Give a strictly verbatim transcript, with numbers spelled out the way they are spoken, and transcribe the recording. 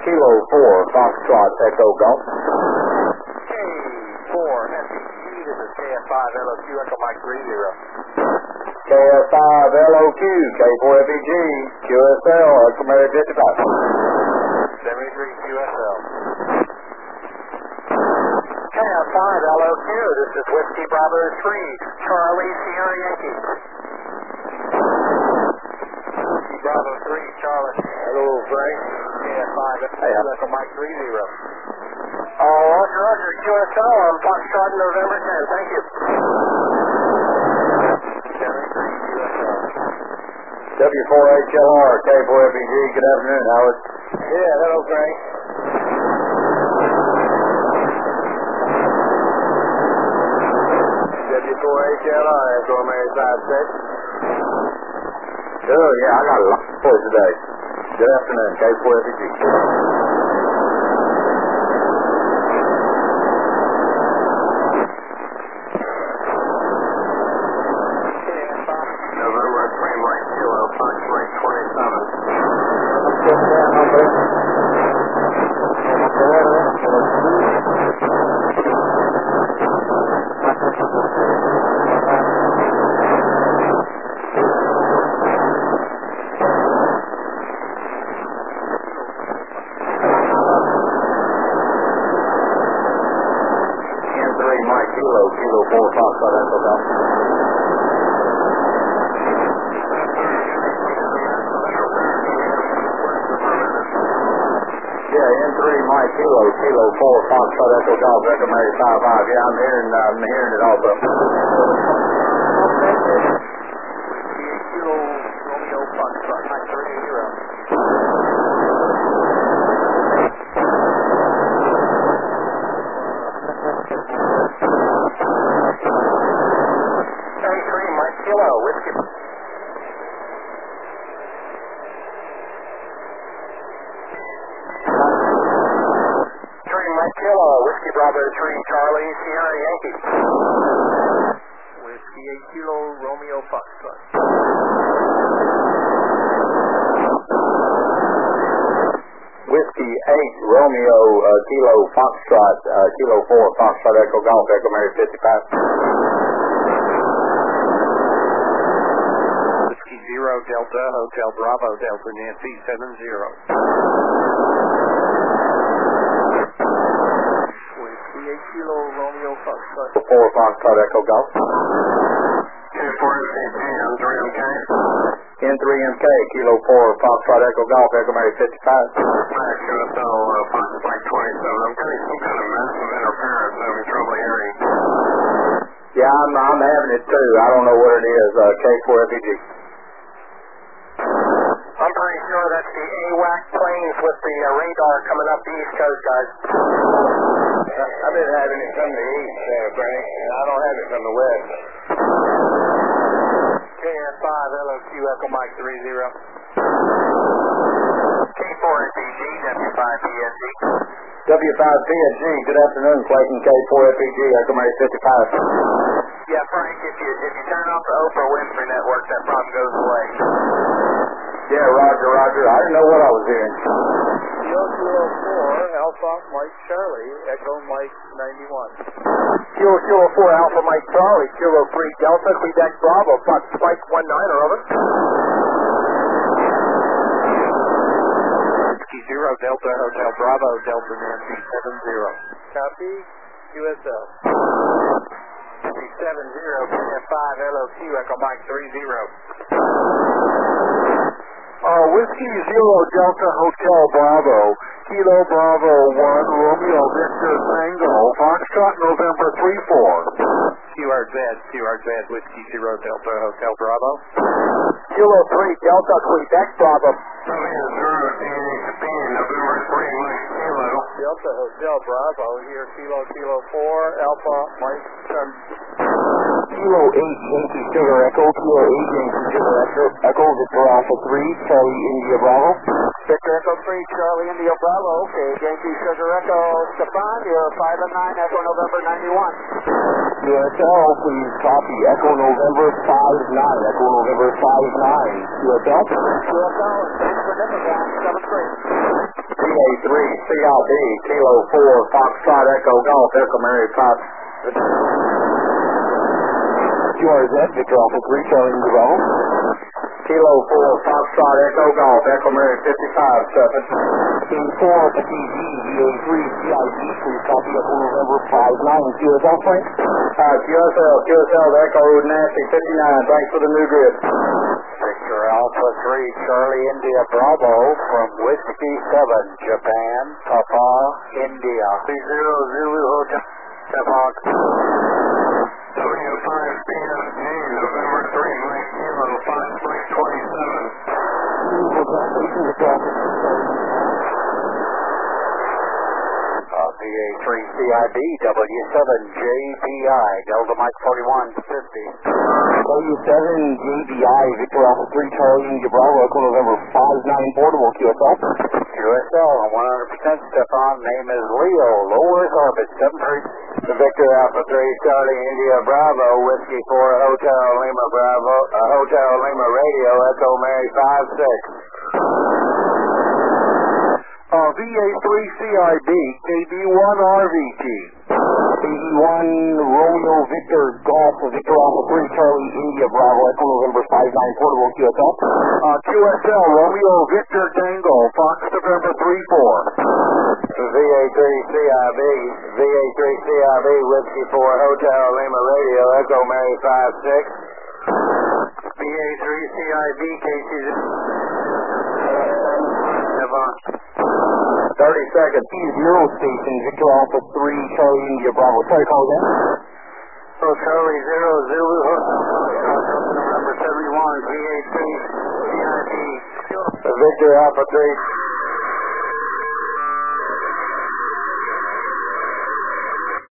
Kilo four, Foxtrot, Echo Golf. K four, F E G, this is K F five, L O Q, Echo Mike three zero. K F five, L O Q, K four F E G, Q S L, Echo Mary fifty-five. seventy-three Q S L. K F five, L O Q, this is Whiskey Bravo three, Charlie Sierra Yankee. Whiskey Bravo three, Charlie. Hello, Frank. K F five, Hey, Echo Mike three zero. Uh, Roger, Roger, Q S L on Foxtrot November tenth, thank you. seventy-three Q S L. W four H L R, K four F E G, good afternoon, Howard. Yeah, hello, Frank. W four H L R, Echo Mary five six. Good, yeah, I got a lot for you today. Good afternoon, K four F E G. November three, Mike Kilo, Fox Mike twenty-seven. N three, Mike Kilo, Kilo four, Foxtrot, Echo Golf. Yeah, N three, Mike Kilo, Kilo four, Foxtrot, Echo Golf, Echo Mary five five. Yeah, I'm hearing, uh, I'm hearing it also. Kilo Romeo Foxtrot, Mike three zero. thirty-three, Mike Kilo, Whiskey. three, Mike Kilo, Whiskey Bravo three, Charlie Sierra Yankee. Whiskey eight Kilo, Romeo Foxtrot. Whiskey eight, Romeo, uh, Kilo Foxtrot, uh, Kilo four, Foxtrot, Echo Golf, Echo Mary fifty-five. Whiskey zero, Delta, Hotel Bravo, Delta Nancy seven zero. Whiskey eight Kilo, Romeo Foxtrot. four, Foxtrot, Echo Golf. K four F E G, M three M K. N three M K, Kilo four, Foxtrot, Echo Golf, Echo Mary fifty-five. Max Q S L, uh, Fox Mike twenty-seven. I'm getting some kind of massive interference. I'm having trouble hearing. Yeah, I'm, I'm having it too. I don't know what it is, uh, K four F E G. I'm pretty sure that's the AWAC planes with the uh, radar coming up the East Coast, guys. I've been having it from the east, uh, Frank, and I don't have it from the west. K F five, L O Q, Echo Mike three zero. K four F E G, W five P S G. W five P S G, good afternoon, Clayton, K four F E G, Echo Mary fifty-five. Yeah, Frank, if you if you turn off the Oprah Winfrey Network, that problem goes away. Yeah, Roger, Roger. I didn't know what I was hearing. Kilo Kilo four, Alpha Mike Charlie, Echo Mike ninety-one. Kilo Kilo four, Alpha Mike Charlie, Kilo three, Delta, Quebec Bravo, Fox Mike one niner, over. Whiskey zero, Delta, Hotel Bravo, Delta Nancy seven zero. Copy, Q S L. seven zero, K F five, L O Q, Echo Mike three zero. Uh, Whiskey Zero Delta Hotel Bravo, Kilo Bravo one, Romeo Victor Tango, Foxtrot November three four. Q R Z, Q R Z, Whiskey Zero Delta Hotel Bravo. Kilo three Delta Quebec Bravo. Romeo zero, D H B, November three, Mike Kilo. Delta Hotel Bravo, here Kilo Kilo four, Alpha Mike um, Kilo eight, Yankee Sugar Echo, Kilo eight, Yankee Sugar Echo, Echo, Victor Alpha three, Charlie India Bravo. Victor Echo three, Charlie India Bravo, okay, Yankee Sugar Echo, Stefan, you're five and nine, Echo November ninety-one. U S L, please copy, Echo November five nine, Echo November five nine, U S L. U S L, thanks for Nickelback, seven three. V A three C I B, Kilo four, Foxtrot Echo Golf, Echo Mary five. Q R Z, Victor Alpha three, Charlie India Bravo. Kilo four, Foxtrot Echo Golf, Echo Mary fifty-five seven. Team four, T V, V A three, C I B, please copy Echo November five nine. Q S L, Frank? Uh, Q S L, Q S L, Echo Nancy fifty-nine, thanks for the new grid. Victor Alpha three, Charlie India Bravo from Whiskey seven, Japan, Papa, India. three zero Zulu Hotel, Stefan. W five P S G, November three, Mike Kilo, Fox Mike twenty-seven. Uh, V A three C I B, W seven J B I, Delta Mike forty-one fifty. W seven J B I, Victor Alpha three, Charlie India Bravo, Echo November five nine, portable, Q S L. Q S L, one hundred percent Stefan, name is Leo, low Earth orbit, seven three. Victor Alpha three, Charlie India Bravo, Whiskey four, Hotel Lima Bravo, uh, Hotel Lima Radio, Echo Mary five six. Uh, V A three C I B, K B one R V T. K B one Romeo Victor Golf, Victor Alpha three, Charlie India Bravo, Echo November five nine, portable, Q S L. Uh, Q S L, Romeo Victor Tango, Fox November three four. V A three C I B, V A three C I B, Whiskey four, Hotel Lima Radio, Echo Mary five six. V A three C I B, K C zero. thirty seconds. Zero station, Victor Alpha three, Charlie India Bravo. Sorry, call again. So Charlie zero, Zulu, November seventy-one, V A three C I B. Victor Alpha three,